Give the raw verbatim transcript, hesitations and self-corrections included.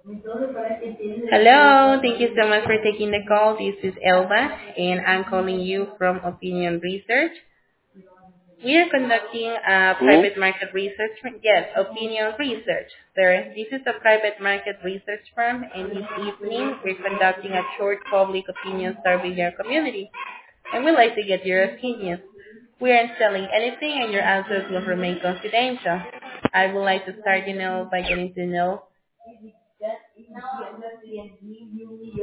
Hello, thank you so much for taking the call. This is Elba, and I'm calling you from Opinion Research. We are conducting a Who? private market research. Yes, Opinion Research, sir. This is a private market research firm, and this evening we're conducting a short public opinion survey in your community, and we'd like to get your opinion. We aren't selling anything, and your answers will remain confidential. I would like to start, you know, by getting to know